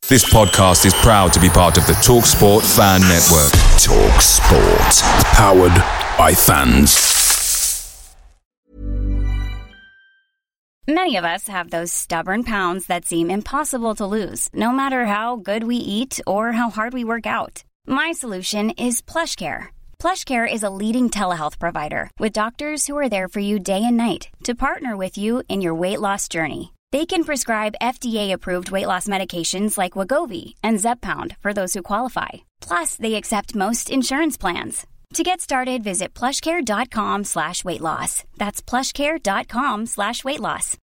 This podcast is proud to be part of the TalkSport Fan Network. TalkSport. Powered by fans. Many of us have those stubborn pounds that seem impossible to lose, no matter how good we eat or how hard we work out. My solution is PlushCare. PlushCare is a leading telehealth provider with doctors who are there for you day and night to partner with you in your weight loss journey. They can prescribe FDA-approved weight loss medications like Wegovy and Zepbound for those who qualify. Plus, they accept most insurance plans. To get started, visit plushcare.com/weight loss. That's plushcare.com/weight loss.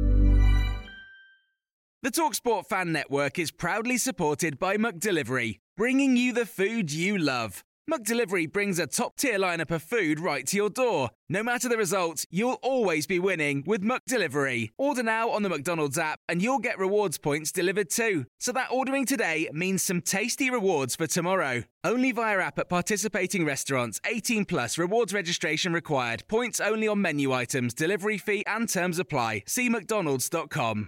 The TalkSport Fan Network is proudly supported by McDelivery, bringing you the food you love. McDelivery brings a top-tier lineup of food right to your door. No matter the result, you'll always be winning with McDelivery. Order now on the McDonald's app and you'll get rewards points delivered too. So that ordering today means some tasty rewards for tomorrow. Only via app at participating restaurants. 18 plus. Rewards registration required. Points only on menu items. Delivery fee and terms apply. See mcdonalds.com.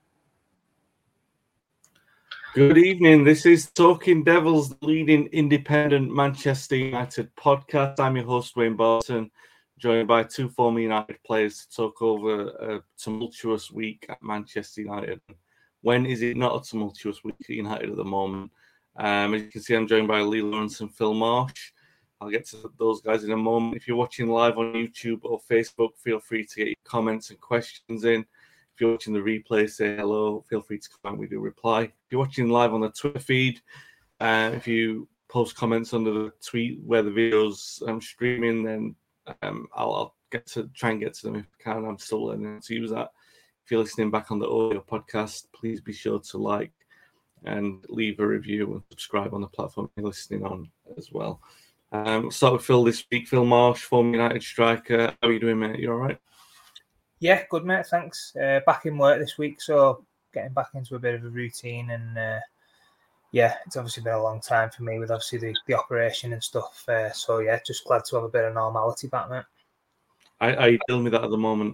Good evening. This is Talking Devils, the leading independent Manchester United podcast. I'm your host, Wayne Barton, joined by two former United players to talk over a tumultuous week at Manchester United. When is it not a tumultuous week at United at the moment? As you can see, I'm joined by Lee Lawrence and Phil Marsh. I'll get to those guys in a moment. If you're watching live on YouTube or Facebook, feel free to get your comments and questions in. If you're watching the replay, say hello. Feel free to comment. We do reply. If you're watching live on the Twitter feed, if you post comments under the tweet where the video's streaming, then I'll try and get to them if I can. I'm still learning how to use that. If you're listening back on the audio podcast, please be sure to like and leave a review and subscribe on the platform you're listening on as well. We'll start with Phil this week. Phil Marsh, former United striker. How are you doing, mate? You all right? Yeah, good, mate. Thanks. Back in work this week, so getting back into a bit of a routine. And yeah, it's obviously been a long time for me with obviously the operation and stuff. So yeah, just glad to have a bit of normality back, mate. Are you dealing with that at the moment?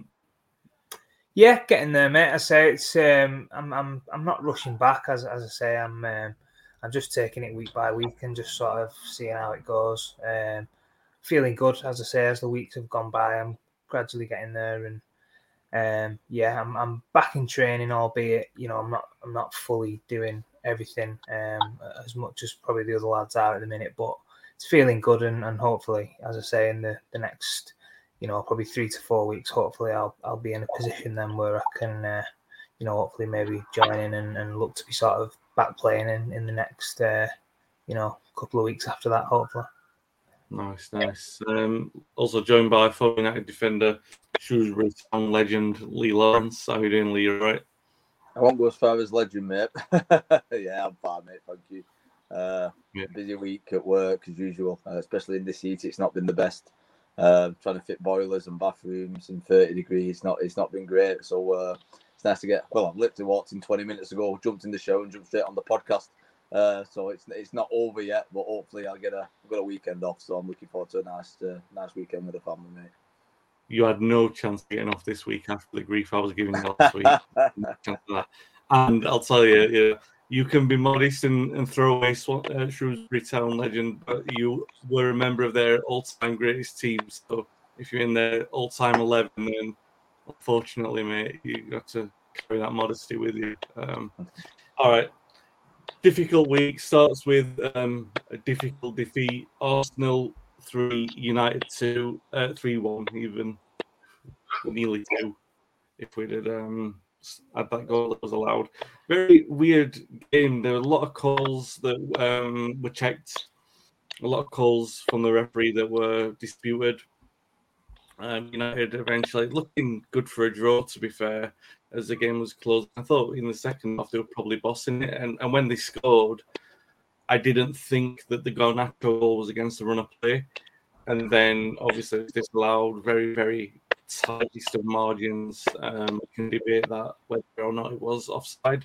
Yeah, getting there, mate. I say it's I'm not rushing back, as I say. I'm just taking it week by week and just sort of seeing how it goes. Feeling good, as I say, as the weeks have gone by. I'm gradually getting there, and yeah, I'm back in training, albeit I'm not fully doing everything as much as probably the other lads are at the minute, but it's feeling good, and hopefully, as I say, in the next probably 3 to 4 weeks, hopefully I'll be in a position then where I can hopefully maybe join in and look to be sort of back playing in the next couple of weeks after that, hopefully. Nice. Also joined by former United defender, Shrewsbury Town legend Lee Lawrence. How are you doing, Lee? You all right? I won't go as far as legend, mate. Yeah, I'm fine, mate. Thank you. Busy week at work as usual, especially in this heat. It's not been the best. Trying to fit boilers and bathrooms in 30 degrees. It's not been great. So it's nice to get. Well, I've literally walked in 20 minutes ago, jumped in the show, and jumped straight on the podcast. So it's not over yet, but hopefully I've got a weekend off. So I'm looking forward to a nice weekend with the family, mate. You had no chance of getting off this week after the grief I was giving you last week. No chance of that. And I'll tell you, you can be modest and throw away Shrewsbury Town legend, but you were a member of their all-time greatest team. So if you're in their all-time 11, then unfortunately, mate, you got to carry that modesty with you. All right. Difficult week starts with a difficult defeat. Arsenal 3, United 2, 3-1 even, nearly 2 if we'd had that goal that was allowed. Very weird game. There were a lot of calls that were checked, a lot of calls from the referee that were disputed. United eventually looking good for a draw, to be fair, as the game was closed. I thought in the second half they were probably bossing it, and when they scored, I didn't think that the Garnacho goal was against the run of play. And then obviously it's disallowed, very, very tightest of margins. We can debate that whether or not it was offside.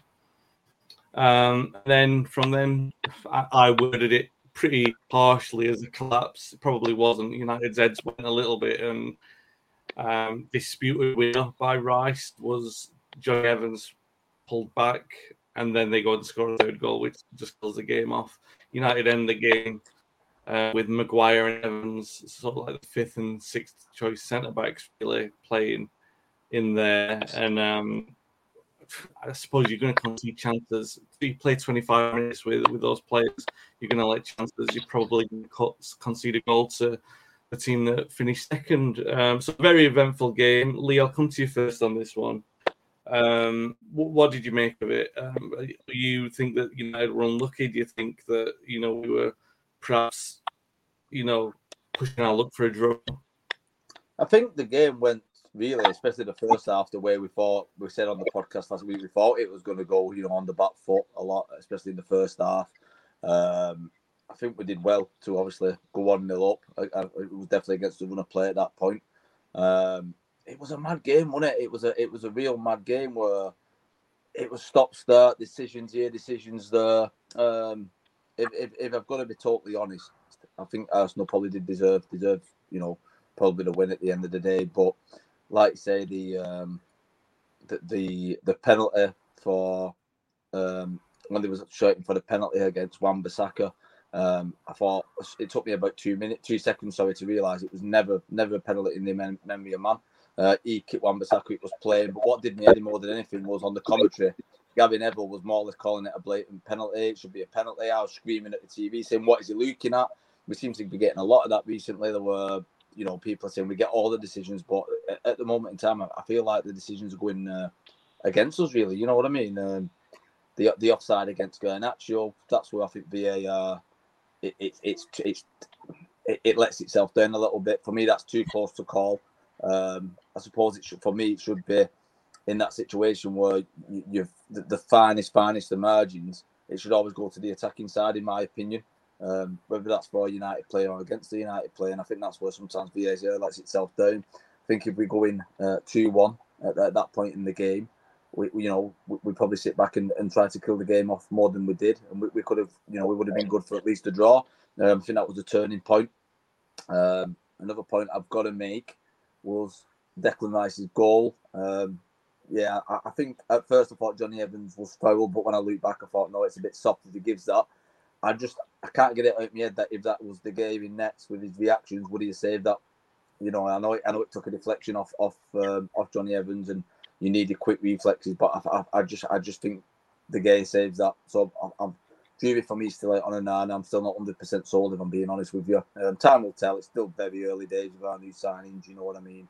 Then from then, I worded it pretty harshly as a collapse. It probably wasn't. United's heads went a little bit, and disputed winner by Rice was Johnny Evans pulled back. and then they go and score a third goal, which just kills the game off. United end the game with Maguire and Evans, sort of like the fifth and sixth choice centre-backs really playing in there. And I suppose you're going to concede chances. If you play 25 minutes with those players, you're going to let chances. You're probably going to concede a goal to the team that finished second. So a very eventful game. Lee, I'll come to you first on this one. What did you make of it? Do you think that United were unlucky? Do you think that we were perhaps pushing our luck for a draw? I think the game went really, especially the first half, the way we said on the podcast last week, we thought it was going to go on the back foot a lot, especially in the first half. I think we did well to obviously go 1-0 up. It was definitely against the run of play at that point. It was a mad game, wasn't it? It was a real mad game where it was stop-start, decisions here, decisions there. If I've got to be totally honest, I think Arsenal probably did deserve, probably the win at the end of the day. But like say the penalty for when they was shouting for the penalty against Wan-Bissaka, I thought it took me about 2 seconds, to realise it was never a penalty in the memory of man. He kicked Wan-Bissaka, it was playing, but what did me any more than anything was on the commentary. Gary Neville was more or less calling it a blatant penalty. It should be a penalty. I was screaming at the TV saying, "What is he looking at?" We seem to be getting a lot of that recently. There were, people saying we get all the decisions, but at the moment in time, I feel like the decisions are going against us. Really, you know what I mean? The offside against Garnacho. That's where I think VAR it lets itself down a little bit. For me, that's too close to call. I suppose it should be in that situation where you've the finest the margins. It should always go to the attacking side, in my opinion. Whether that's for a United player or against the United player, and I think that's where sometimes VAR lets itself down. I think if we go in 2-1 at that point in the game, we probably sit back and try to kill the game off more than we did, and we could have, we would have been good for at least a draw. I think that was a turning point. Another point I've got to make was Declan Rice's goal. I think at first I thought Johnny Evans was foul, but when I look back, I thought, no, it's a bit soft if he gives that. I can't get it out of my head that if that was the game in nets with his reactions, would he have saved that? I know it took a deflection off Johnny Evans, and you needed quick reflexes, but I just think the guy saves that. So I'm Jury for me still out on a 9. I'm still not 100% sold, if I'm being honest with you. Time will tell. It's still very early days with our new signings, you know what I mean?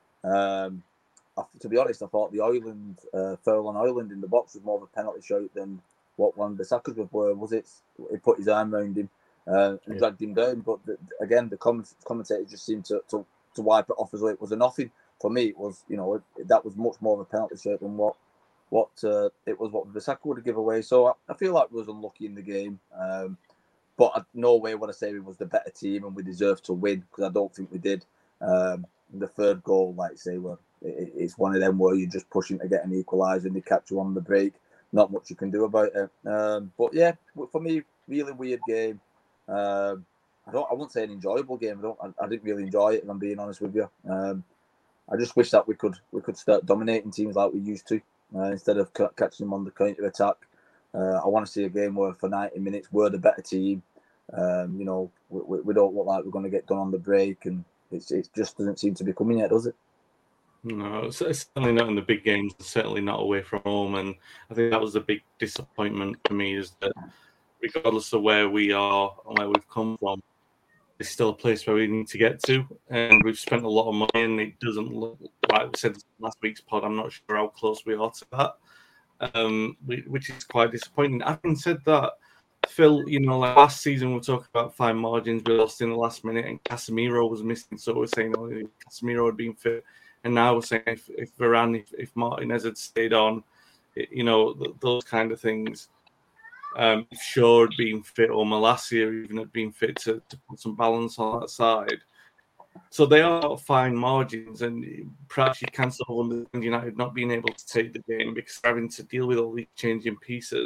To be honest, I thought the foul on Højlund in the box was more of a penalty shout than what Wan-Bissaka's was. It? He put his arm around him and dragged him down. But again, the commentator just seemed to wipe it off as though it was a nothing. For me, it was, that was much more of a penalty shout than what it was what Bissaka would have given away. So I feel like we was unlucky in the game. But no way would I say we was the better team and we deserved to win, because I don't think we did. The third goal, like I say, it's one of them where you're just pushing to get an equaliser and they catch you on the break. Not much you can do about it. But yeah, for me, really weird game. I wouldn't say an enjoyable game. I didn't really enjoy it, if I'm being honest with you. I just wish that we could start dominating teams like we used to, instead of catching them on the counter attack. I want to see a game where for 90 minutes we're the better team. We don't look like we're going to get done on the break, and it just doesn't seem to be coming yet, does it? No, it's certainly not in the big games, certainly not away from home. And I think that was a big disappointment for me, is that regardless of where we are and where we've come from, it's still a place where we need to get to. And we've spent a lot of money, and it doesn't look, like we said last week's pod, I'm not sure how close we are to that, which is quite disappointing. Having said that, Phil, like last season we were talking about fine margins, we lost in the last minute and Casemiro was missing. So we're saying Casemiro had been fit. And now we're saying if Varane, if Martinez had stayed on, those kind of things. If Shaw had been fit, or Malacia even had been fit to put some balance on that side. So they are fine margins, and perhaps you can sort of understand United not being able to take the game because they're having to deal with all these changing pieces.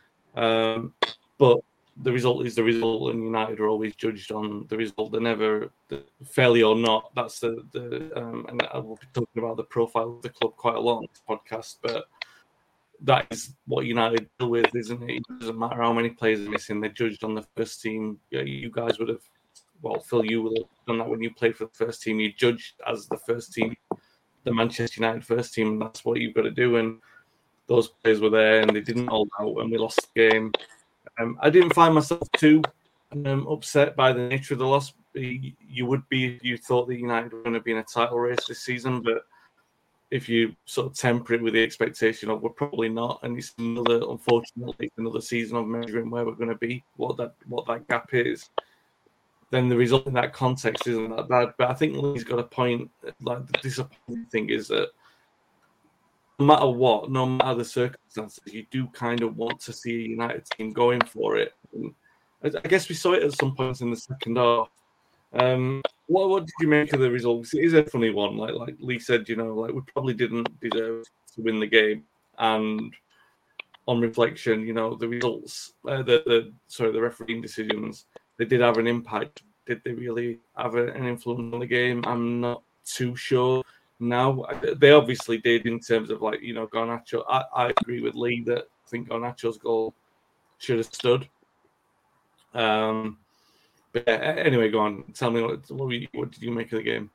But the result is the result, and United are always judged on the result. They're never fairly or not. That's and I will be talking about the profile of the club quite a lot on this podcast. But that is what United deal with, isn't it? It doesn't matter how many players are missing. They're judged on the first team. You guys would have, well, Phil, you would have done that when you played for the first team. You judged as the first team, the Manchester United first team. And that's what you've got to do. And those players were there, and they didn't hold out, and we lost the game. I didn't find myself too upset by the nature of the loss. You would be if you thought that United were going to be in a title race this season, but if you sort of temper it with the expectation of we're probably not, and it's unfortunately another season of measuring where we're going to be, what that gap is, then the result in that context isn't that bad. But I think Lee's got a point. Like, the disappointing thing is that no matter what, no matter the circumstances, you do kind of want to see a United team going for it. And I guess we saw it at some points in the second half. What did you make of the results? It is a funny one. Like Lee said, we probably didn't deserve to win the game. And on reflection, the results, the refereeing decisions, they did have an impact. Did they really have an influence on the game? I'm not too sure. Now, they obviously did in terms of Garnacho. I agree with Lee that I think Garnacho's goal should have stood. But anyway, go on. Tell me what did you make of the game?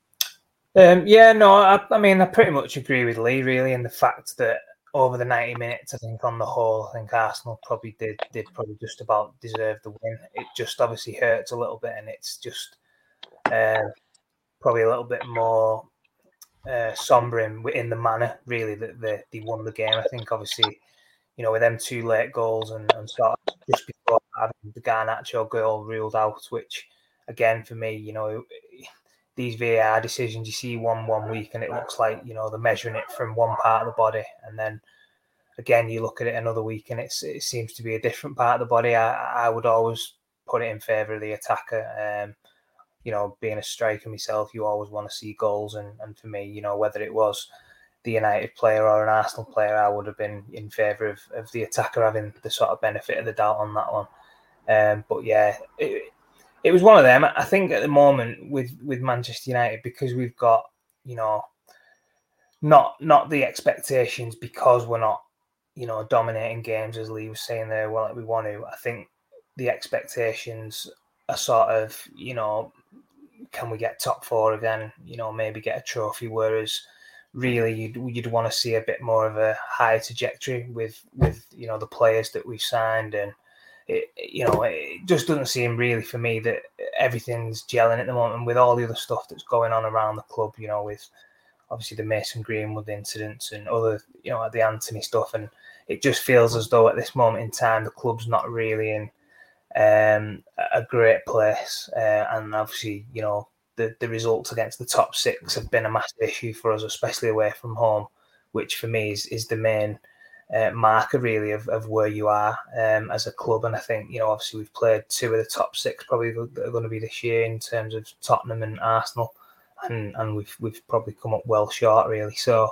I pretty much agree with Lee really, in the fact that over the 90 minutes, I think on the whole, I think Arsenal probably did just about deserve the win. It just obviously hurts a little bit, and it's just probably a little bit more sombre in the manner really that they won the game. I think obviously, with them 2 late goals and sort of just before having the Garnacho goal ruled out, which again for me, these VAR decisions, you see one week and it looks like, they're measuring it from one part of the body, and then again you look at it another week and it seems to be a different part of the body. I would always put it in favour of the attacker. Being a striker myself, you always want to see goals, and for me, whether it was the United player or an Arsenal player, I would have been in favour of the attacker having the sort of benefit of the doubt on that one. But yeah, it was one of them. I think at the moment with Manchester United, because we've got, not the expectations, because we're not, dominating games, as Lee was saying there, well, like we want to. I think the expectations are sort of, can we get top 4 again? Maybe get a trophy, whereas really you'd want to see a bit more of a higher trajectory with the players that we've signed, and it just doesn't seem really for me that everything's gelling at the moment with all the other stuff that's going on around the club, with obviously the Mason Greenwood incidents and other, the Anthony stuff, and it just feels as though at this moment in time the club's not really in a great place, and obviously the results against the top 6 have been a massive issue for us, especially away from home, which for me is the main marker really of where you are as a club. And I think obviously we've played 2 of the top 6 probably that are going to be this year in terms of Tottenham and Arsenal, and we've probably come up well short really. So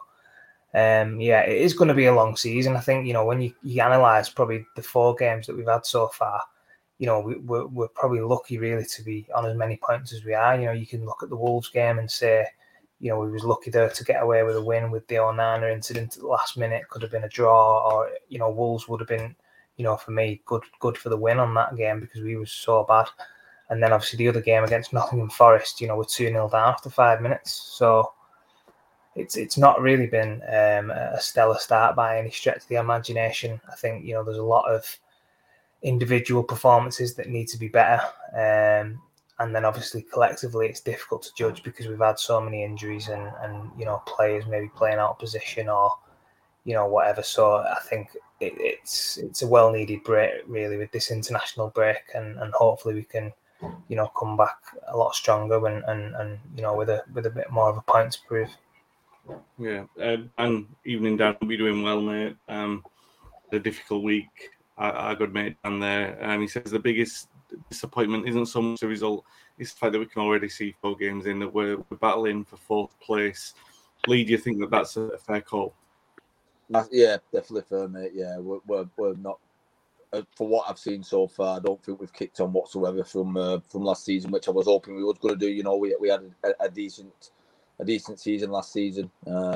it is going to be a long season. I think when you analyse probably the 4 games that we've had so far, we're probably lucky really to be on as many points as we are. You can look at the Wolves game and say, we was lucky there to get away with a win with the Onana incident at the last minute. Could have been a draw, or Wolves would have been, for me, good for the win on that game because we was so bad. And then obviously the other game against Nottingham Forest, we're 2-0 down after 5 minutes. So it's not really been a stellar start by any stretch of the imagination. I think there's a lot of individual performances that need to be better, and then obviously collectively it's difficult to judge because we've had so many injuries and players maybe playing out of position or whatever. So I think it's a well needed break really with this international break, and hopefully we can come back a lot stronger and with a bit more of a point to prove. Yeah, and Evening Dan will be doing well, mate. A difficult week. Our good mate Dan there, and he says the biggest disappointment isn't so much the result, it's the fact that we can already see 4 games in that we're battling for 4th place. Lee, do you think that that's a fair call? Yeah, definitely fair, mate. Yeah, we're not. For what I've seen so far, I don't think we've kicked on whatsoever from last season, which I was hoping we was going to do. We had a decent season last season.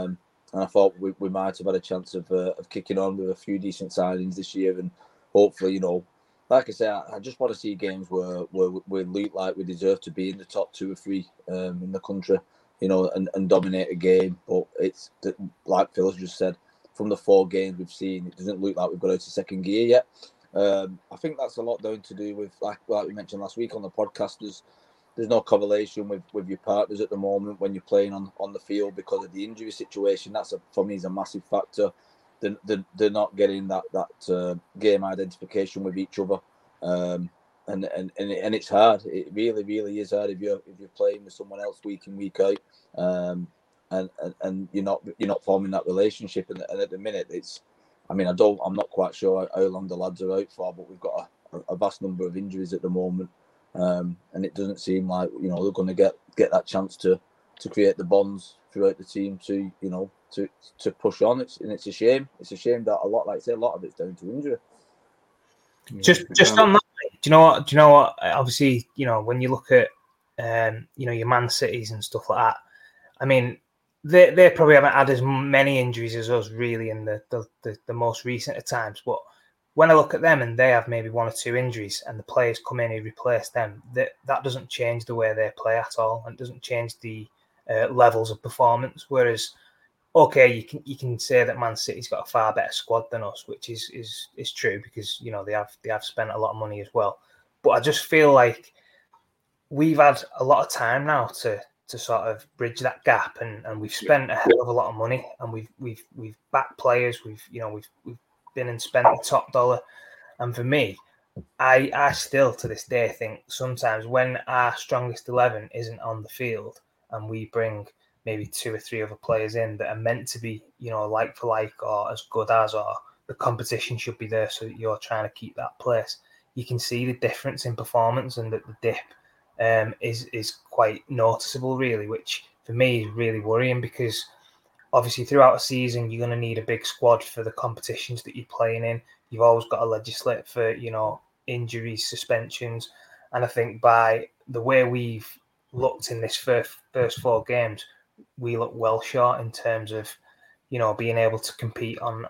And I thought we might have had a chance of kicking on with a few decent signings this year, and hopefully, like I say, I just want to see games where we look like we deserve to be in the top 2 or 3 in the country, and dominate a game. But it's like Phil has just said, from the 4 games we've seen, it doesn't look like we've got out to second gear yet. I think that's a lot down to do with, like we mentioned last week on the podcast, there's no correlation with your partners at the moment when you're playing on the field because of the injury situation. That's for me is a massive factor. They're not getting that game identification with each other, and it's hard. It really, really is hard if you're playing with someone else week in, week out, and you're not forming that relationship. And at the minute, I'm not quite sure how long the lads are out for, but we've got a vast number of injuries at the moment. And it doesn't seem like they're going to get that chance to create the bonds throughout the team to push on. It's a shame. It's a shame that a lot of it's down to injury. Just on that, do you know what? Obviously, when you look at your Man Cities and stuff like that, I mean, they probably haven't had as many injuries as us really in the most recent of times, but when I look at them and they have maybe 1 or 2 injuries and the players come in who replace them, that doesn't change the way they play at all, and doesn't change the levels of performance. Whereas, okay, you can say that Man City's got a far better squad than us, which is true because they have spent a lot of money as well. But I just feel like we've had a lot of time now to sort of bridge that gap, and we've spent a hell of a lot of money, and we've backed players, we've been and spent the top dollar. And for me, I still to this day think sometimes when our strongest 11 isn't on the field and we bring maybe 2 or 3 other players in that are meant to be like for like or as good as, or the competition should be there so that you're trying to keep that place, you can see the difference in performance, and that the dip is quite noticeable really, which for me is really worrying because obviously, throughout a season, you're going to need a big squad for the competitions that you're playing in. You've always got to legislate for, injuries, suspensions. And I think by the way we've looked in this first 4 games, we look well short in terms of, being able to compete on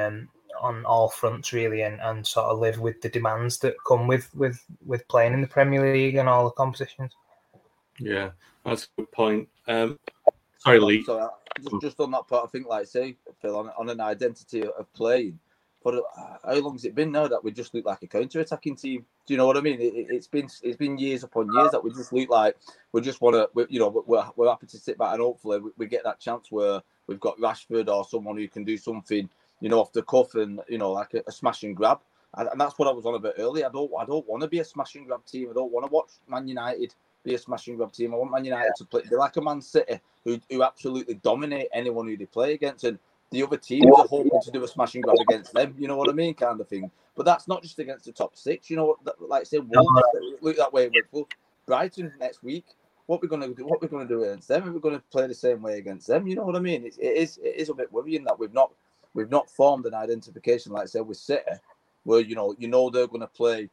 all fronts, really, and sort of live with the demands that come with playing in the Premier League and all the competitions. Yeah, that's a good point. Sorry, Lee. So just on that part, I think, like say, Phil, on an identity of playing, but how long has it been now that we just look like a counter-attacking team? Do you know what I mean? It's been years upon years that we just look like we just want to, we're happy to sit back and hopefully we get that chance where we've got Rashford or someone who can do something, off the cuff and like a smash and grab. And that's what I was on about earlier. I don't want to be a smash and grab team. I don't want to watch Man United be a smash and grab team. I want Man United to be like a Man City who absolutely dominate anyone who they play against, and the other teams are hoping to do a smash and grab against them. You know what I mean, kind of thing. But that's not just against the top 6. Like say, Wolves look that way with Brighton next week. What we're going to do? What we're going to do against them? Are we going to play the same way against them? You know what I mean? It is a bit worrying that we've not formed an identification, like I said, with City, where they're going to play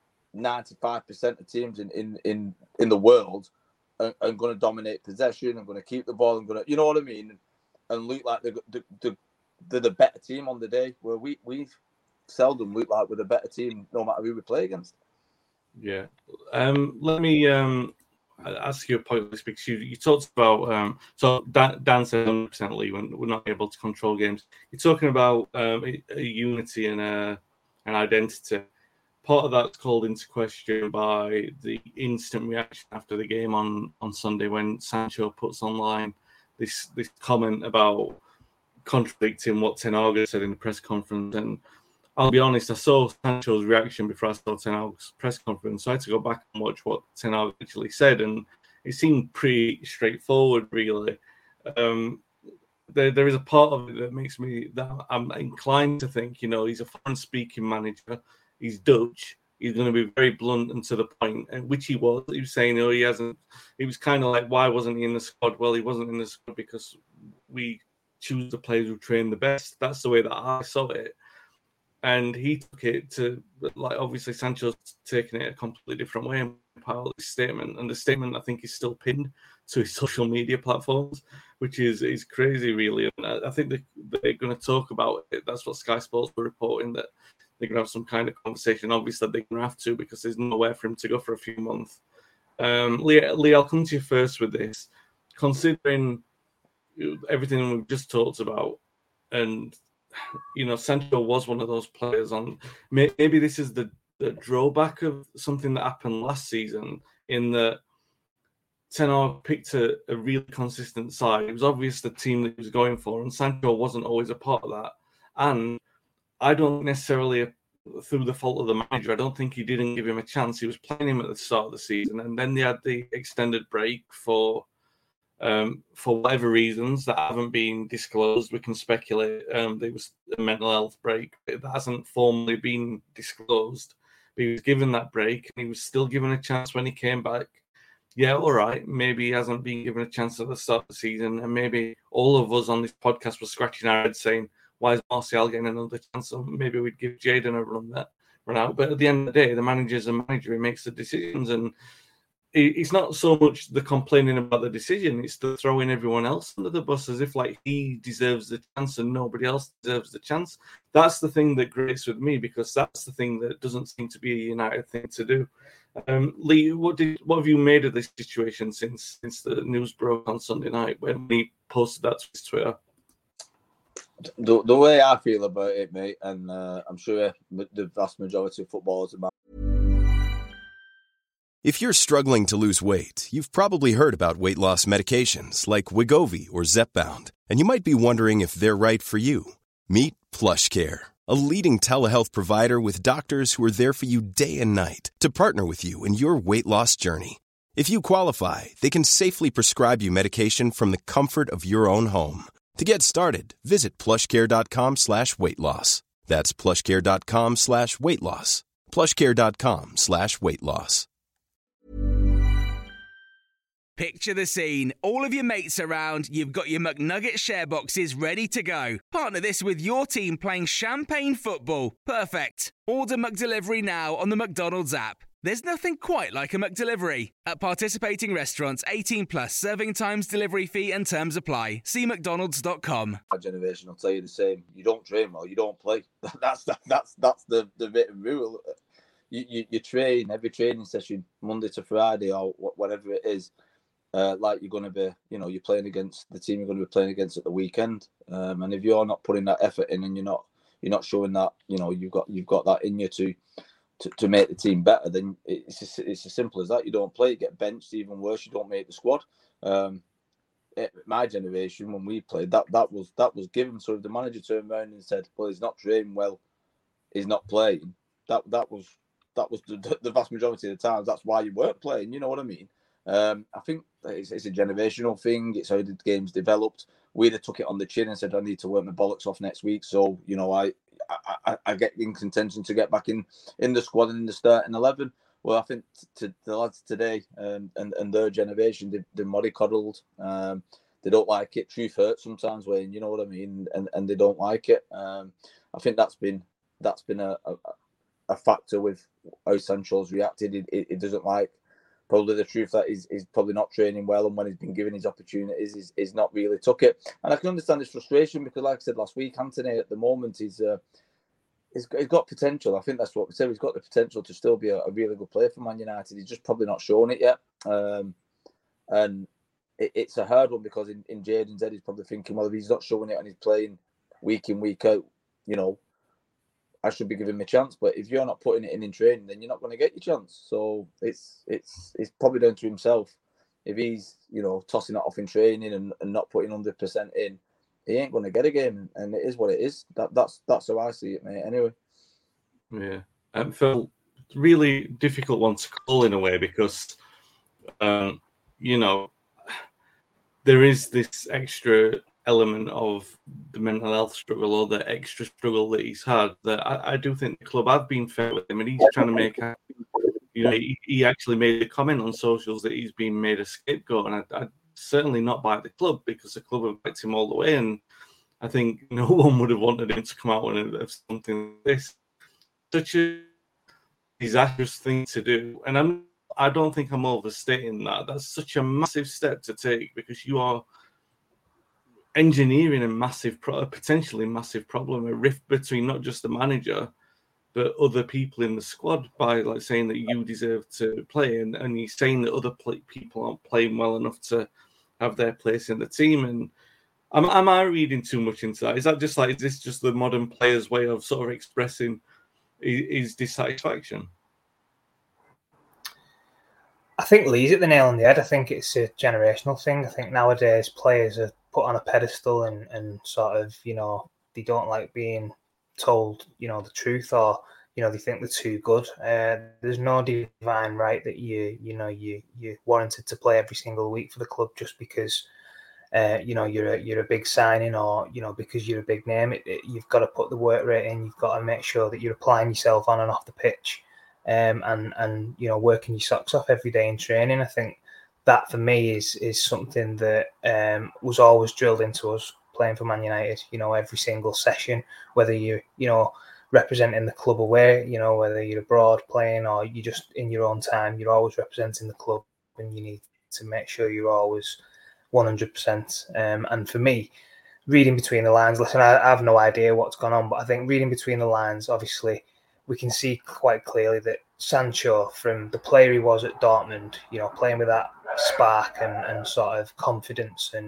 95% of teams in the world and going to dominate possession and going to keep the ball and going to, you know what I mean, and look like they're the better team on the day, where we seldom look like we're the better team no matter who we play against. Yeah. Let me ask you a point, because you talked about so Dan said 100% Lee, when we're not able to control games. You're talking about a unity and an identity. Part of that's called into question by the instant reaction after the game on Sunday, when Sancho puts online this comment about contradicting what Ten Hag said in the press conference. And I'll be honest, I saw Sancho's reaction before I saw Ten Hag's press conference, so I had to go back and watch what Ten Hag actually said, and it seemed pretty straightforward, really. There is a part of it that makes me, that I'm inclined to think, he's a foreign-speaking manager. He's Dutch. He's going to be very blunt and to the point, which he was. He was saying, he hasn't. He was kind of like, why wasn't he in the squad? Well, he wasn't in the squad because we choose the players who train the best. That's the way that I saw it. And he took it to, like, obviously Sancho's taking it a completely different way in part of his statement. And the statement, I think, is still pinned to his social media platforms. which is crazy, really. And I think they're going to talk about it. That's what Sky Sports were reporting, that they're going to have some kind of conversation. Obviously, they're going to have to, because there's nowhere for him to go for a few months. Lee, I'll come to you first with this. Considering everything we've just talked about, and Sancho was one of those players. On maybe this is the drawback of something that happened last season, in that Ten Hag picked a really consistent side. It was obvious the team that he was going for, and Sancho wasn't always a part of that. And I don't necessarily, through the fault of the manager, I don't think he didn't give him a chance. He was playing him at the start of the season, and then they had the extended break for whatever reasons that haven't been disclosed. We can speculate. There was a mental health break that hasn't formally been disclosed. But he was given that break, and he was still given a chance when he came back. Yeah, all right. Maybe he hasn't been given a chance at the start of the season, and maybe all of us on this podcast were scratching our heads saying, "Why is Martial getting another chance?" So maybe we'd give Jadon a run out. But at the end of the day, the manager's a manager. He makes the decisions, and it's not so much the complaining about the decision, it's the throwing everyone else under the bus as if like he deserves the chance and nobody else deserves the chance. That's the thing that grates with me, because that's the thing that doesn't seem to be a United thing to do. Lee, what have you made of this situation since the news broke on Sunday night when he posted that to his Twitter? The way I feel about it, mate, and I'm sure the vast majority of footballers are. If you're struggling to lose weight, you've probably heard about weight loss medications like Wegovy or Zepbound, and you might be wondering if they're right for you. Meet PlushCare, a leading telehealth provider with doctors who are there for you day and night to partner with you in your weight loss journey. If you qualify, they can safely prescribe you medication from the comfort of your own home. To get started, visit plushcare.com/weightloss. That's plushcare.com/weightloss. plushcare.com/weightloss. Picture the scene. All of your mates around, you've got your McNugget share boxes ready to go. Partner this with your team playing champagne football. Perfect. Order McDelivery now on the McDonald's app. There's nothing quite like a McDelivery. At participating restaurants, 18 plus, serving times, delivery fee and terms apply. See mcdonalds.com. Our generation will tell you the same. You don't train well, you don't play. That's the written rule. You train every training session, Monday to Friday or whatever it is. Like you're going to be, you're playing against the team you're going to be playing against at the weekend. And if you're not putting that effort in, and you're not showing that, you've got that in you to make the team better, then it's as simple as that. You don't play, you get benched. Even worse, you don't make the squad. My generation, when we played, that was given. So if the manager turned around and said, "Well, he's not training well, he's not playing," that was the vast majority of the times. That's why you weren't playing. You know what I mean? I think it's a generational thing. It's how the game's developed. We'd have took it on the chin and said, "I need to work my bollocks off next week." So I get in contention to get back in the squad and in the starting 11. Well, I think to the lads today and their generation, they're mollycoddled. They don't like it. Truth hurts sometimes, Wayne. You know what I mean? And they don't like it. I think that's been a factor with how Sancho's reacted. He doesn't like probably the truth that he's probably not training well, and when he's been given his opportunities, he's not really took it. And I can understand his frustration because, like I said last week, Anthony at the moment he's got potential. I think that's what we said. He's got the potential to still be a really good player for Man United. He's just probably not shown it yet. And it's a hard one because in Jadon's head, he's probably thinking, well, if he's not showing it and he's playing week in, week out, I should be giving him a chance. But if you're not putting it in training, then you're not going to get your chance. So it's probably down to himself. If he's, tossing it off in training and not putting 100% in, he ain't going to get a game. And it is what it is. That's how I see it, mate, anyway. Yeah. Phil, it's a really difficult one to call in a way because, there is this extra element of the mental health struggle or the extra struggle that he's had that I do think the club have been fair with him, and he's trying to make he actually made a comment on socials that he's been made a scapegoat, and I certainly not by the club because the club have backed him all the way, and I think no one would have wanted him to come out and have something like this. Such a disastrous thing to do, and I don't think I'm overstating that. That's such a massive step to take because you are engineering a massive, potentially massive problem, a rift between not just the manager, but other people in the squad by like saying that you deserve to play, and he's saying that other people aren't playing well enough to have their place in the team. And am I reading too much into that? Is this just the modern player's way of sort of expressing his dissatisfaction? I think Lee's hit the nail on the head. I think it's a generational thing. I think nowadays players are put on a pedestal and sort of, they don't like being told, the truth, or, they think they're too good. There's no divine right that you're warranted to play every single week for the club just because, you're a big signing, or, because you're a big name. You've got to put the work rate in. You've got to make sure that you're applying yourself on and off the pitch. And working your socks off every day in training. I think that for me is something that was always drilled into us playing for Man United. Every single session, whether you representing the club away, whether you're abroad playing or you're just in your own time, you're always representing the club, and you need to make sure you're always 100%. And for me, reading between the lines, listen, I have no idea what's gone on, but I think reading between the lines, obviously, we can see quite clearly that Sancho, from the player he was at Dortmund, playing with that spark and sort of confidence and,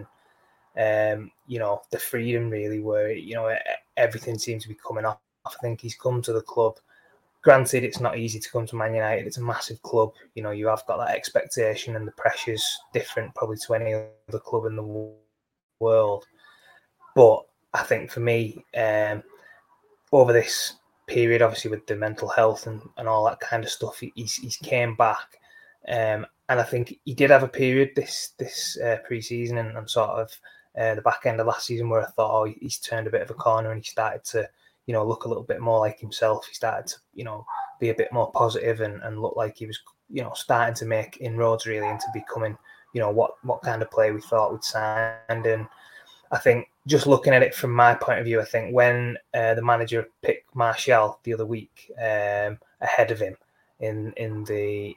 the freedom really, where, everything seems to be coming off. I think he's come to the club. Granted, it's not easy to come to Man United. It's a massive club. You have got that expectation, and the pressure's different probably to any other club in the world. But I think for me, over this period, obviously with the mental health and all that kind of stuff, he's came back, and I think he did have a period this pre-season and sort of the back end of last season where I thought, he's turned a bit of a corner and he started to look a little bit more like himself. He started to be a bit more positive and look like he was starting to make inroads really into becoming what kind of player we thought we'd signed. And I think just looking at it from my point of view, I think when the manager picked Martial the other week ahead of him in the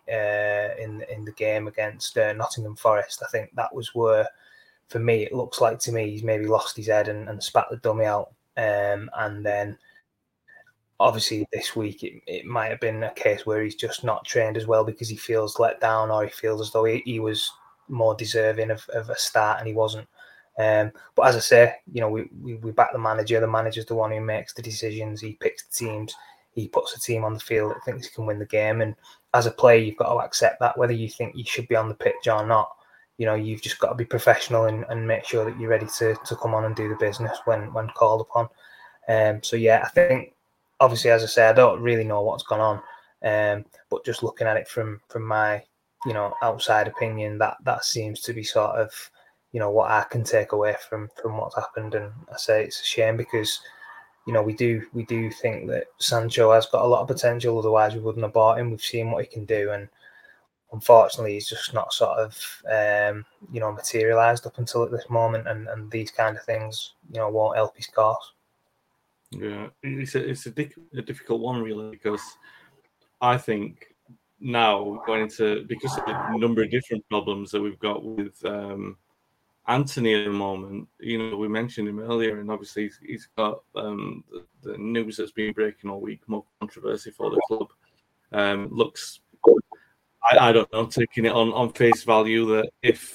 game against Nottingham Forest, I think that was where, for me, it looks like to me he's maybe lost his head and spat the dummy out. And then obviously this week it might have been a case where he's just not trained as well because he feels let down, or he feels as though he was more deserving of a start and he wasn't. But as I say, we back the manager. The manager's the one who makes the decisions. He picks the teams. He puts the team on the field that thinks he can win the game. And as a player, you've got to accept that, whether you think you should be on the pitch or not. You've just got to be professional and make sure that you're ready to come on and do the business when called upon. So yeah, I think obviously, as I say, I don't really know what's gone on, but just looking at it from my outside opinion, that seems to be sort of what I can take away from what's happened. And I say it's a shame because we do think that Sancho has got a lot of potential. Otherwise, we wouldn't have bought him. We've seen what he can do, and unfortunately, he's just not sort of materialised up until at this moment. And these kind of things won't help his cause. Yeah, it's a difficult one really, because I think now going into, because of the number of different problems that we've got with Anthony at the moment, we mentioned him earlier, and obviously he's got the news that's been breaking all week, more controversy for the club. Looks, I don't know, taking it on face value that if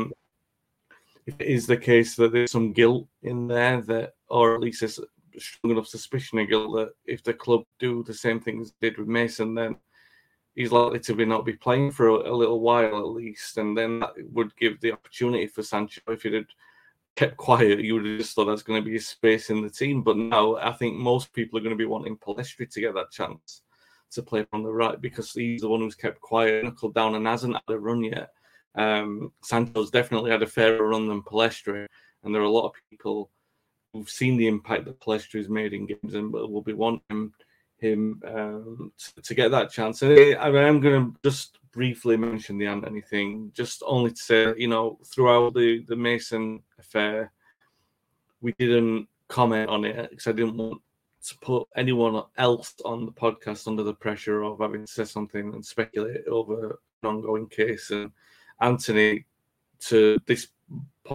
it is the case that there's some guilt in there, that, or at least there's strong enough suspicion of guilt that if the club do the same things they did with Mason, then he's likely to not be playing for a little while at least, and then that would give the opportunity for Sancho. If he'd had kept quiet, you would have just thought that's going to be a space in the team. But now I think most people are going to be wanting Pellistri to get that chance to play on the right, because he's the one who's kept quiet, knuckled down, and hasn't had a run yet. Sancho's definitely had a fairer run than Pellistri, and there are a lot of people who've seen the impact that Pellistri's made in games and will be wanting him to get that chance. And I'm going to just briefly mention the Anthony thing, just only to say, throughout the Mason affair, we didn't comment on it because I didn't want to put anyone else on the podcast under the pressure of having to say something and speculate over an ongoing case. And Anthony, to this point,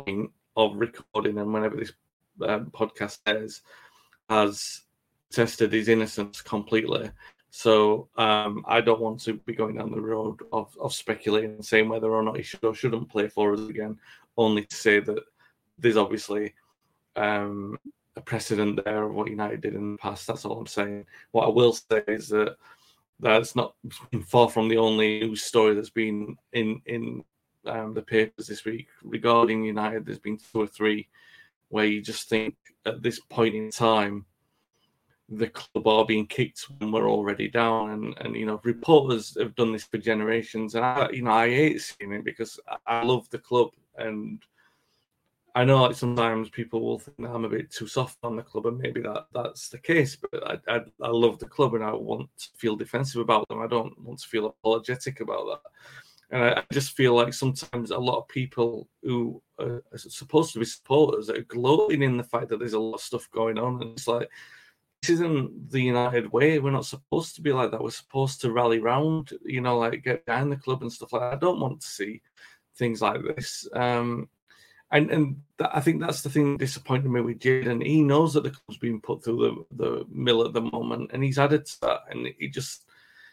of recording and whenever this podcast airs, has tested his innocence completely. So I don't want to be going down the road of speculating and saying whether or not he should or shouldn't play for us again, only to say that there's obviously a precedent there of what United did in the past. That's all I'm saying. What I will say is that that's not far from the only news story that's been in the papers this week regarding United. There's been 2 or 3 where you just think at this point in time, the club are being kicked when we're already down. And you know, reporters have done this for generations. And I hate seeing it because I love the club. And I know like sometimes people will think that I'm a bit too soft on the club, and maybe that's the case. But I love the club, and I want to feel defensive about them. I don't want to feel apologetic about that. And I just feel like sometimes a lot of people who are supposed to be supporters are gloating in the fact that there's a lot of stuff going on. And it's like, this isn't the United way. We're not supposed to be like that. We're supposed to rally round, you know, like get behind the club and stuff like that. I don't want to see things like this. And I think that's the thing that disappointed me with Jadon. He knows that the club's being put through the mill at the moment, and he's added to that, and he just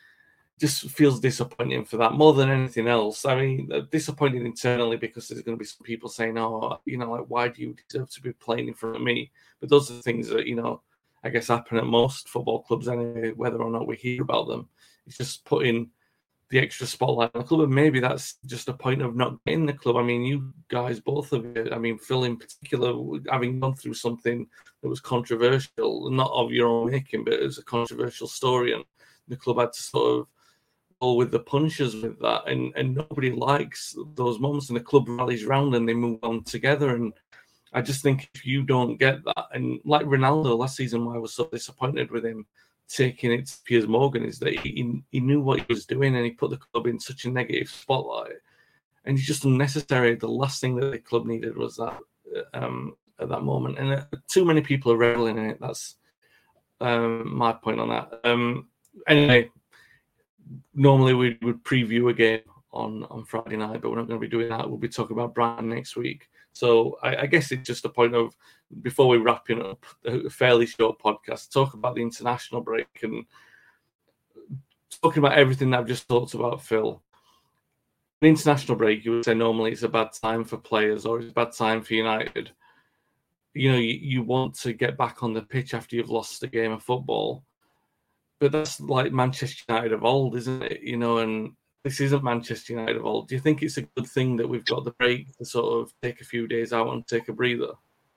feels disappointing for that more than anything else. I mean, disappointed internally because there's going to be some people saying, "Oh, you know, like why do you deserve to be playing in front of me?" But those are the things that, you know, I guess happen at most football clubs anyway, whether or not we hear about them. It's just putting the extra spotlight on the club, and maybe that's just a point of not getting the club. I mean, you guys, both of you, I mean, Phil in particular, having gone through something that was controversial, not of your own making, but it was a controversial story, and the club had to sort of roll with the punches with that, and nobody likes those moments, and the club rallies round and they move on together. And I just think if you don't get that, and like Ronaldo last season, why I was so disappointed with him taking it to Piers Morgan, is that he knew what he was doing, and he put the club in such a negative spotlight, and it's just unnecessary. The last thing that the club needed was that at that moment, and too many people are reveling in it. That's my point on that. Anyway, normally we would preview a game on Friday night, but we're not going to be doing that. We'll be talking about Brighton next week. So I guess it's just a point of, before we wrap up a fairly short podcast, talk about the international break and talking about everything that I've just talked about, Phil. An international break, you would say normally it's a bad time for players, or it's a bad time for United. You know, you want to get back on the pitch after you've lost a game of football. But that's like Manchester United of old, isn't it? You know, and this isn't Manchester United of old. Do you think it's a good thing that we've got the break to sort of take a few days out and take a breather?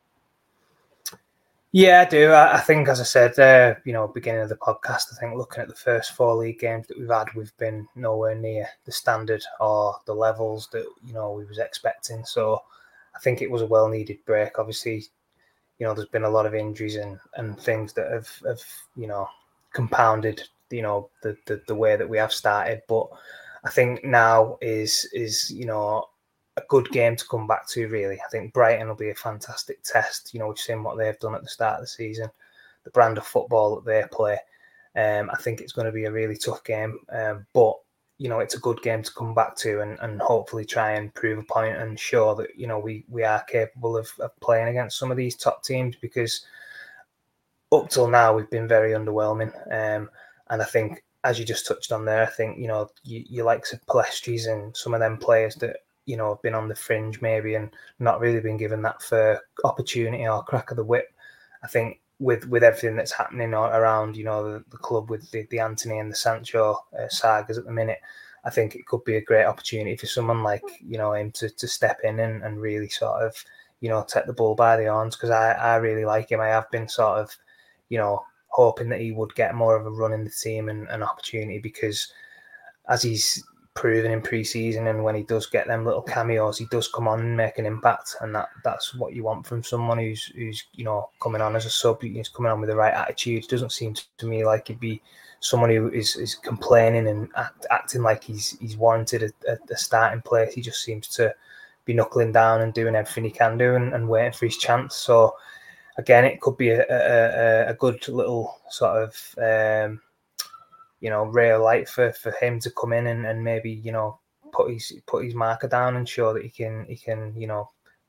Yeah, I do. I think, as I said, beginning of the podcast, I think looking at the first 4 league games that we've had, we've been nowhere near the standard or the levels that, you know, we was expecting. So I think it was a well-needed break. Obviously, you know, there's been a lot of injuries and things that have you know, compounded, you know, the way that we have started. But I think now is you know, a good game to come back to, really. I think Brighton will be a fantastic test. You know, we've seen what they've done at the start of the season, the brand of football that they play. I think it's going to be a really tough game, but you know, it's a good game to come back to and hopefully try and prove a point and show that, you know, we are capable of playing against some of these top teams, because up till now we've been very underwhelming. And I think, as you just touched on there, I think, you know, you likes of Palestris and some of them players that, you know, have been on the fringe maybe and not really been given that fair opportunity or crack of the whip. I think with everything that's happening around, you know, the club with the Anthony and the Sancho sagas at the minute, I think it could be a great opportunity for someone like, you know, him to step in and really sort of, you know, take the bull by the horns, because I really like him. I have been sort of, you know, hoping that he would get more of a run in the team and an opportunity, because as he's proven in pre-season, and when he does get them little cameos, he does come on and make an impact, and that's what you want from someone who's you know, coming on as a sub. He's coming on with the right attitude. It doesn't seem to me like he'd be someone who is complaining and acting like he's warranted a starting place. He just seems to be knuckling down and doing everything he can do and waiting for his chance. So again, it could be a good little sort of you know, ray of light for him to come in and maybe, you know, put his marker down and show that he can, you know,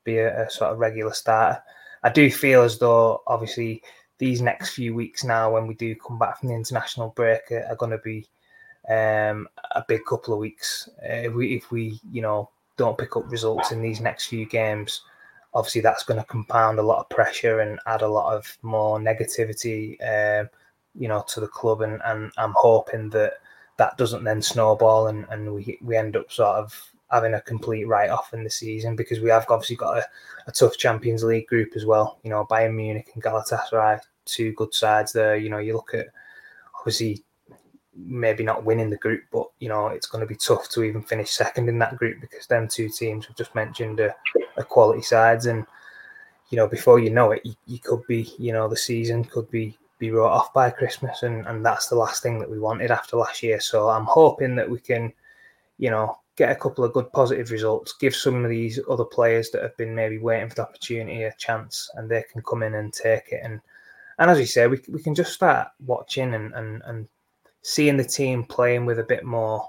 be a sort of regular starter. I do feel as though, obviously, these next few weeks now, when we do come back from the international break, are going to be a big couple of weeks. If we don't pick up results in these next few games, obviously that's going to compound a lot of pressure and add a lot of more negativity, to the club. And I'm hoping that doesn't then snowball and we end up sort of having a complete write-off in the season, because we have obviously got a tough Champions League group as well. Bayern Munich and Galatasaray, two good sides there. You look at, obviously, maybe not winning the group, but it's going to be tough to even finish second in that group, because them two teams we've just mentioned are quality sides. And before you know it, you could be, the season could be wrote off by Christmas, and that's the last thing that we wanted after last year. So I'm hoping that we can get a couple of good positive results, give some of these other players that have been maybe waiting for the opportunity a chance, and they can come in and take it. And as you say, we can just start watching and seeing the team playing with a bit more,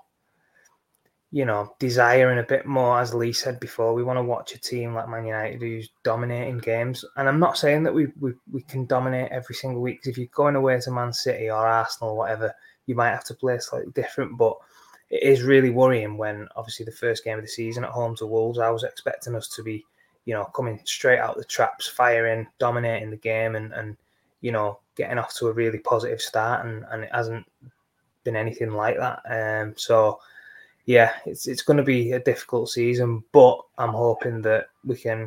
desire and a bit more, as Lee said before. We want to watch a team like Man United who's dominating games. And I'm not saying that we can dominate every single week, because if you're going away to Man City or Arsenal or whatever, you might have to play slightly different. But it is really worrying when, obviously, the first game of the season at home to Wolves, I was expecting us to be, coming straight out the traps, firing, dominating the game and getting off to a really positive start. And it hasn't been anything like that. So yeah, it's going to be a difficult season, but I'm hoping that we can,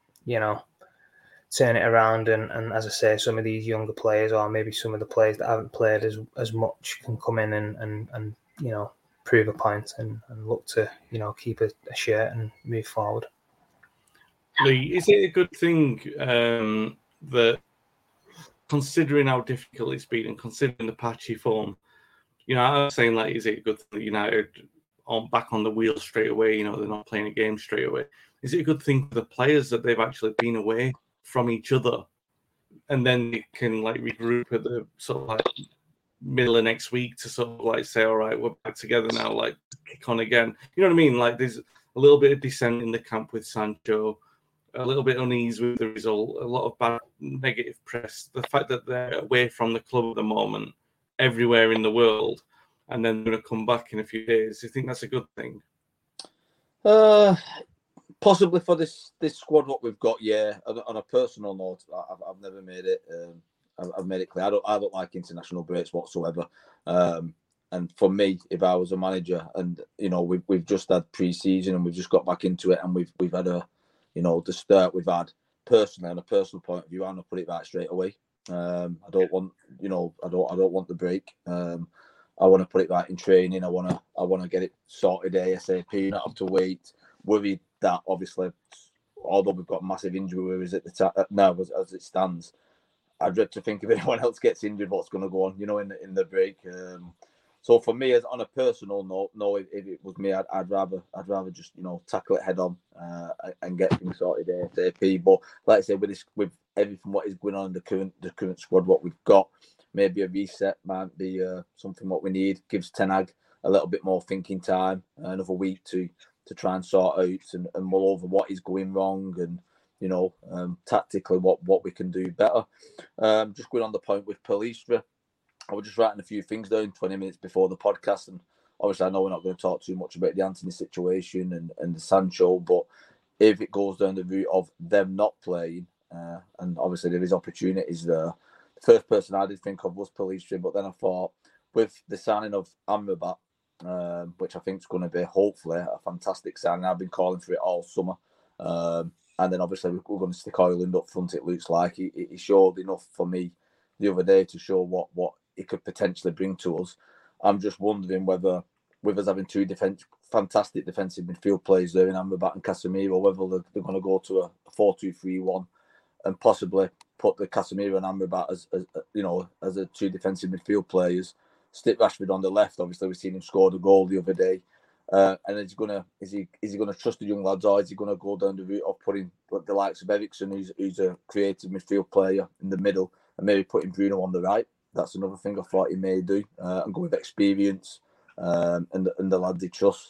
turn it around. And as I say, some of these younger players, or maybe some of the players that haven't played as much, can come in and prove a point and look to, keep a shirt and move forward. Lee, is it a good thing that, considering how difficult it's been and considering the patchy form, I was saying, like, is it a good thing that United are back on the wheel straight away? They're not playing a game straight away. Is it a good thing for the players that they've actually been away from each other, and then they can regroup at the sort of middle of next week to sort of say, all right, we're back together now, kick on again. You know what I mean? There's a little bit of dissent in the camp with Sancho, a little bit unease with the result, a lot of bad negative press. The fact that they're away from the club at the moment, everywhere in the world, and then they're going to come back in a few days. Do you think that's a good thing? Possibly for this squad, what we've got, yeah. On a personal note, I've never made it. I've made it clear. I don't like international breaks whatsoever. And for me, if I was a manager, and we've just had pre-season and we've just got back into it, and we've had the start we've had, personally, on a personal point of view, I'm gonna put it right straight away. I don't want I don't want the break. I want to put it right in training. I want to get it sorted ASAP. Not have to wait. Worried that, obviously, although we've got massive injury worries at the time now as it stands, I dread to think if anyone else gets injured, what's going to go on, in the break. So for me, as on a personal note, no, if it was me, I'd rather just tackle it head on and get things sorted ASAP. But like I said, with everything what is going on in the current squad, what we've got, maybe a reset might be something what we need. Gives Ten Hag a little bit more thinking time, another week to try and sort out and mull over what is going wrong, and tactically what we can do better. Just going on the point with Palestra, I was just writing a few things down 20 minutes before the podcast, and obviously I know we're not going to talk too much about the Antony situation and the Sancho, but if it goes down the route of them not playing, and obviously there is opportunities there, the first person I did think of was Palestra, but then I thought with the signing of Amrabat, which I think is going to be hopefully a fantastic signing. I've been calling for it all summer. And then obviously we're going to stick Højlund up front, it looks like. He showed enough for me the other day to show what he could potentially bring to us. I'm just wondering whether, with us having two fantastic defensive midfield players there in Amrabat and Casemiro, whether they're going to go to a 4-2-3-1 and possibly put the Casemiro and Amrabat as a two defensive midfield players. Stick Rashford on the left. Obviously, we've seen him score the goal the other day. And is he gonna trust the young lads, or is he gonna go down the route of putting the likes of Eriksen, who's a creative midfield player, in the middle, and maybe putting Bruno on the right? That's another thing I thought he may do, and go with experience and the lads he trusts.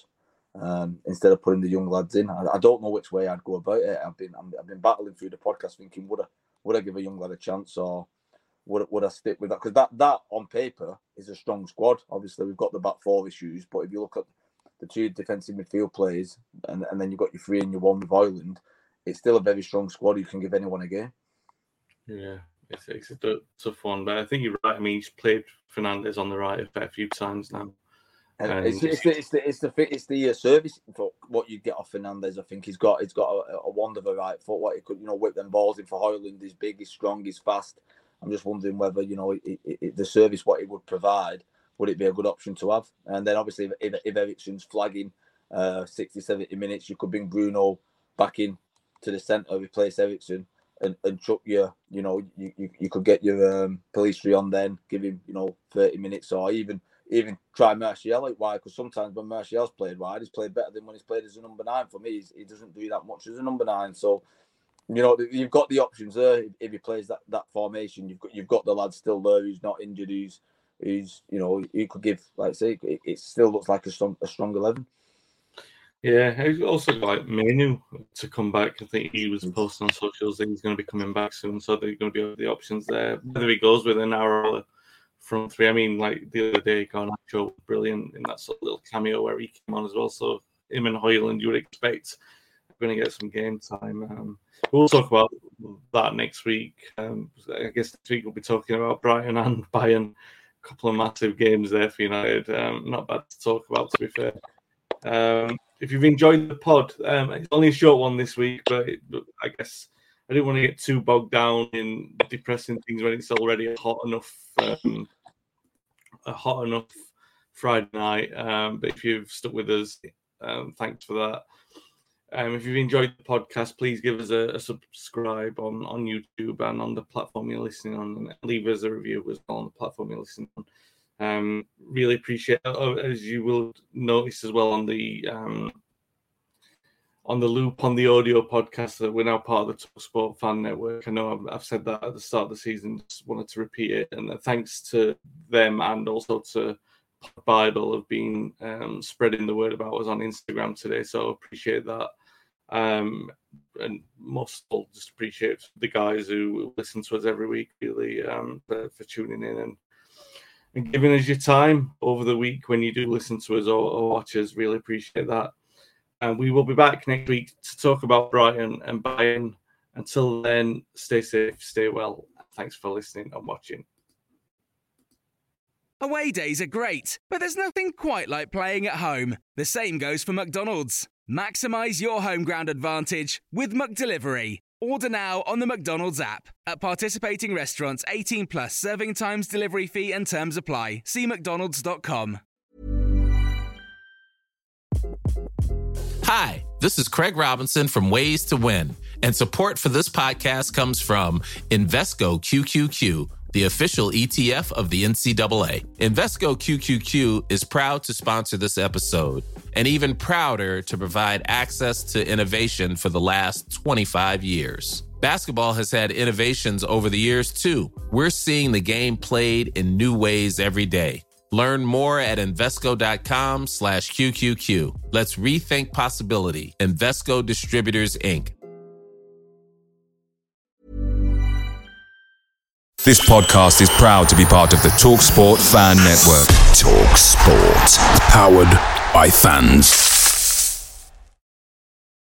instead of putting the young lads in. I don't know which way I'd go about it. I've been battling through the podcast thinking, would I give a young lad a chance, or would I stick with that? Because that on paper is a strong squad. Obviously, we've got the back four issues, but if you look at the two defensive midfield players, and then you've got your 3 and your 1 with Højlund, it's still a very strong squad. You can give anyone a game. Yeah, it's a tough one, but I think you're right. I mean, he's played Fernandes on the right a fair few times now. And it's the service for what you get off Fernandes. I think he's got a wand of a right foot. What he could, whip them balls in for Højlund. He's big, he's strong, he's fast. I'm just wondering whether the service what he would provide, would it be a good option to have? And then obviously if Eriksen's flagging 60-70 minutes, you could bring Bruno back in to the centre, replace Eriksen, and chuck you could get your Pellistri on then, give him 30 minutes, or even try Martial out wide, because sometimes when Martial's played wide, he's played better than when he's played as a number 9. For me, he doesn't do that much as a number 9. So, you've got the options there. If he plays that formation, you've got the lad still there who's not injured, who's he could give, like I say, it still looks like a strong 11. Yeah, I also like Menu to come back. I think he was posting on socials that he's going to be coming back soon, so there's going to be the options there. Whether he goes with an hour front 3, I mean, like the other day, Garnacho was brilliant in that sort of little cameo where he came on as well. So him and Højlund, you would expect are going to get some game time. We'll talk about that next week. I guess next week we'll be talking about Brighton and Bayern. A couple of massive games there for United. Not bad to talk about, to be fair. If you've enjoyed the pod, it's only a short one this week, but I guess I didn't want to get too bogged down in depressing things when it's already a hot enough Friday night. But if you've stuck with us, thanks for that. If you've enjoyed the podcast, please give us a subscribe on YouTube and on the platform you're listening on, and leave us a review as well on the platform you're listening on. Really appreciate it. As you will notice as well on the Loop on the audio podcast, that we're now part of the TalkSport Fan Network. I know I've said that at the start of the season, just wanted to repeat it. And thanks to them and also to Bible have been spreading the word about us on Instagram today. So appreciate that. And most of all, just appreciate the guys who listen to us every week, really, for tuning in and giving us your time over the week when you do listen to us or watch us. Really appreciate that. And we will be back next week to talk about Brighton and Bayern. Until then, stay safe, stay well. Thanks for listening and watching. Away days are great, but there's nothing quite like playing at home. The same goes for McDonald's. Maximise your home ground advantage with McDelivery. Order now on the McDonald's app. At participating restaurants, 18 plus serving times, delivery fee and terms apply. See mcdonalds.com. Hi, this is Craig Robinson from Ways to Win, and support for this podcast comes from Invesco QQQ, the official ETF of the NCAA. Invesco QQQ is proud to sponsor this episode, and even prouder to provide access to innovation for the last 25 years. Basketball has had innovations over the years, too. We're seeing the game played in new ways every day. Learn more at Invesco.com/QQQ. Let's rethink possibility. Invesco Distributors, Inc. This podcast is proud to be part of the TalkSport Fan Network. TalkSport. Powered by fans.